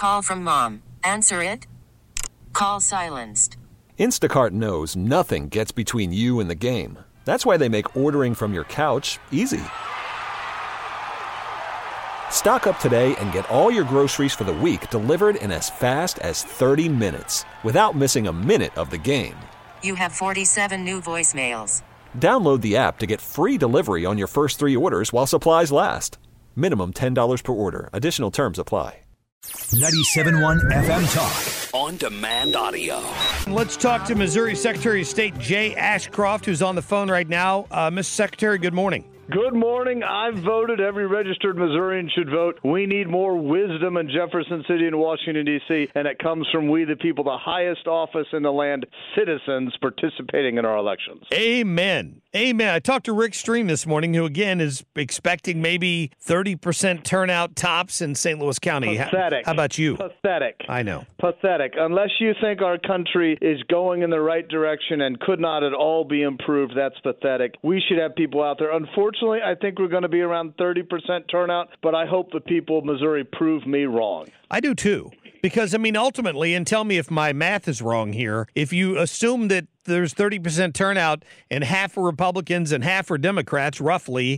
Call from mom. Answer it. Call silenced. Instacart knows nothing gets between you and the game. That's why they make ordering from your couch easy. Stock up today and get all your groceries for the week delivered in as fast as 30 minutes without missing a minute of the game. You have 47 new voicemails. Download the app to get free delivery on your first 3 orders while supplies last. Minimum $10 per order. Additional terms apply. 97.1 FM Talk. On demand audio. Let's talk to Missouri Secretary of State Jay Ashcroft, who's on the phone right now. Mr. Secretary, good morning. Good morning. I've voted. Every registered Missourian should vote. We need more wisdom in Jefferson City and Washington, D.C., and it comes from we the people, the highest office in the land, citizens participating in our elections. Amen. Amen. I talked to Rick Stream this morning, who, again, is expecting maybe 30% turnout tops in St. Louis County. Pathetic. How about you? Pathetic. I know. Pathetic. Unless you think our country is going in the right direction and could not at all be improved, that's pathetic. We should have people out there. Unfortunately, I think we're going to be around 30% turnout, but I hope the people of Missouri prove me wrong. I do, too. Because, I mean, ultimately, and tell me if my math is wrong here, if you assume that there's 30% turnout and half are Republicans and half are Democrats, roughly,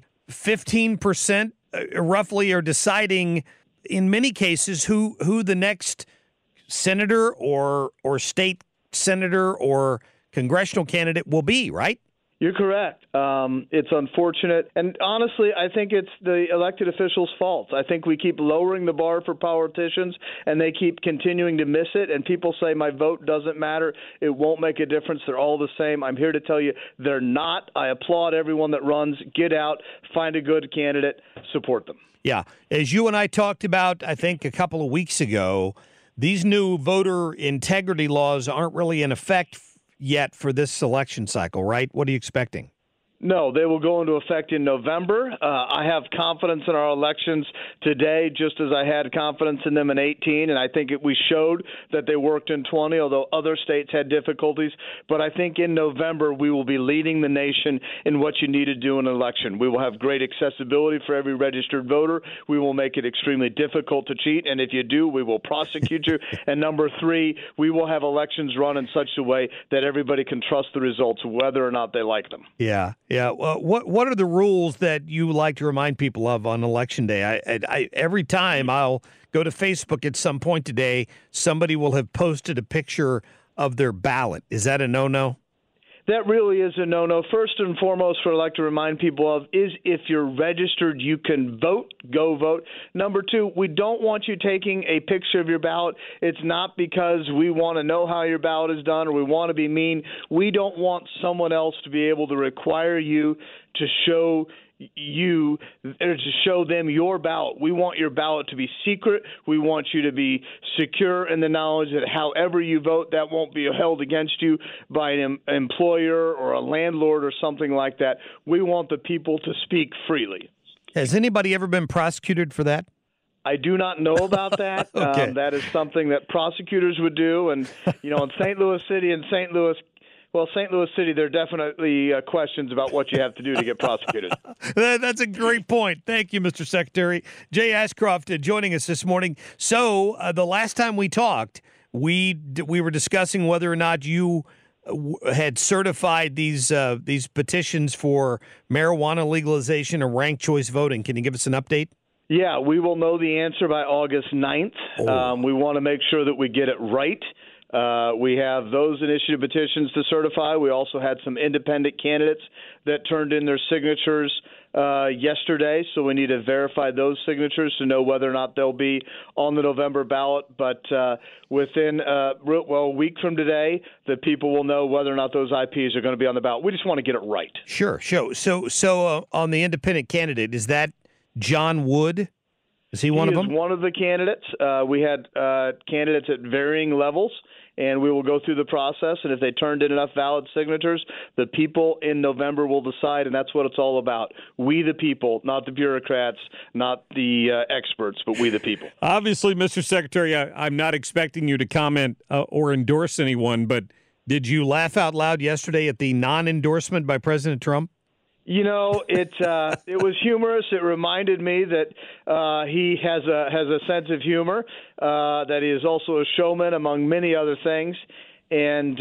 15% roughly are deciding, in many cases, who the next senator or state senator or congressional candidate will be, right? You're correct. It's unfortunate. And honestly, I think it's the elected officials' fault. I think we keep lowering the bar for politicians, and they keep continuing to miss it. And people say, my vote doesn't matter. It won't make a difference. They're all the same. I'm here to tell you they're not. I applaud everyone that runs. Get out, find a good candidate, support them. Yeah. As you and I talked about, I think, a couple of weeks ago, these new voter integrity laws aren't really in effect yet for this election cycle, right? What are you expecting? No, they will go into effect in November. I have confidence in our elections today, just as I had confidence in them in 18, and I think we showed that they worked in 20, although other states had difficulties. But I think in November we will be leading the nation in what you need to do in an election. We will have great accessibility for every registered voter. We will make it extremely difficult to cheat, and if you do, we will prosecute you. And number 3, we will have elections run in such a way that everybody can trust the results, whether or not they like them. Yeah. Yeah. Well, what are the rules that you like to remind people of on Election Day? I every time I'll go to Facebook at some point today, somebody will have posted a picture of their ballot. Is that a no-no? That really is a no-no. First and foremost, what I'd like to remind people of is if you're registered, you can vote. Go vote. Number 2, we don't want you taking a picture of your ballot. It's not because we want to know how your ballot is done or we want to be mean. We don't want someone else to be able to require you to show you or to show them your ballot. We want your ballot to be secret. We want you to be secure in the knowledge that however you vote, that won't be held against you by an employer or a landlord or something like that. We want the people to speak freely. Has anybody ever been prosecuted for that? I do not know about that. Okay. That is something that prosecutors would do. And, in St. Louis City and St. Louis City, there are definitely questions about what you have to do to get prosecuted. That's a great point. Thank you, Mr. Secretary. Jay Ashcroft joining us this morning. So the last time we talked, we were discussing whether or not you had certified these petitions for marijuana legalization and ranked choice voting. Can you give us an update? Yeah, we will know the answer by August 9th. We want to make sure that we get it right. We have those initiative petitions to certify. We also had some independent candidates that turned in their signatures yesterday, so we need to verify those signatures to know whether or not they'll be on the November ballot. But within a week from today, the people will know whether or not those IPs are going to be on the ballot. We just want to get it right. Sure. So on the independent candidate, is that John Wood? Is he one of them? He is one of the candidates. We had candidates at varying levels, and we will go through the process. And if they turned in enough valid signatures, the people in November will decide, and that's what it's all about. We the people, not the bureaucrats, not the experts, but we the people. Obviously, Mr. Secretary, I'm not expecting you to comment or endorse anyone, but did you laugh out loud yesterday at the non-endorsement by President Trump? It was humorous. It reminded me that he has a sense of humor, that he is also a showman, among many other things. And,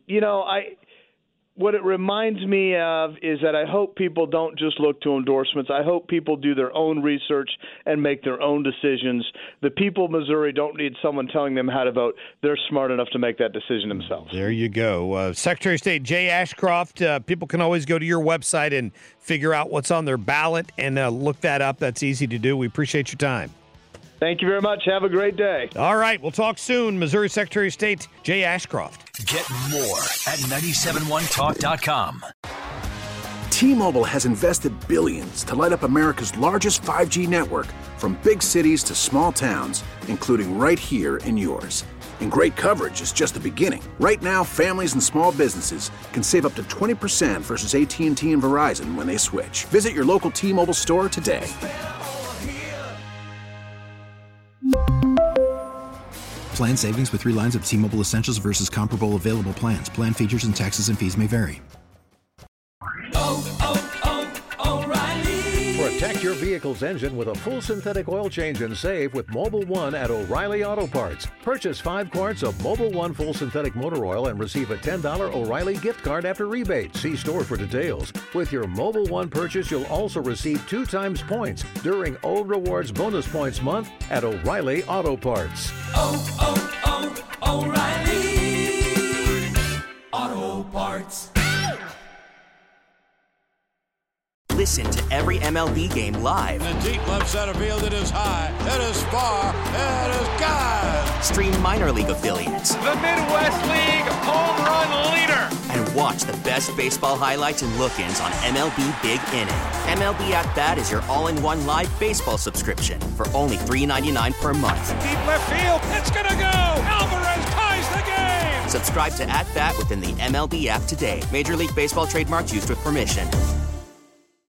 what it reminds me of is that I hope people don't just look to endorsements. I hope people do their own research and make their own decisions. The people of Missouri don't need someone telling them how to vote. They're smart enough to make that decision themselves. There you go. Secretary of State Jay Ashcroft, people can always go to your website and figure out what's on their ballot and look that up. That's easy to do. We appreciate your time. Thank you very much. Have a great day. All right. We'll talk soon. Missouri Secretary of State Jay Ashcroft. Get more at 971talk.com. T-Mobile has invested billions to light up America's largest 5G network, from big cities to small towns, including right here in yours. And great coverage is just the beginning. Right now, families and small businesses can save up to 20% versus AT&T and Verizon when they switch. Visit your local T-Mobile store today. Plan savings with 3 lines of T-Mobile Essentials versus comparable available plans. Plan features and taxes and fees may vary. O'Reilly. Protect your vehicle's engine with a full synthetic oil change and save with Mobil 1 at O'Reilly Auto Parts. Purchase 5 quarts of Mobil 1 full synthetic motor oil and receive a $10 O'Reilly gift card after rebate. See store for details. With your Mobil 1 purchase, you'll also receive 2 times points during Old Rewards Bonus Points Month at O'Reilly Auto Parts. O'Reilly Auto Parts. Listen to every MLB game live. In the deep left center field, it is high, it is far, it is gone. Stream minor league affiliates. The Midwest League home run leader. And watch the best baseball highlights and look-ins on MLB Big Inning. MLB At Bat is your all-in-one live baseball subscription for only $3.99 per month. Deep left field, it's gonna go. Alvarez ties the game. Subscribe to At Bat within the MLB app today. Major League Baseball trademarks used with permission.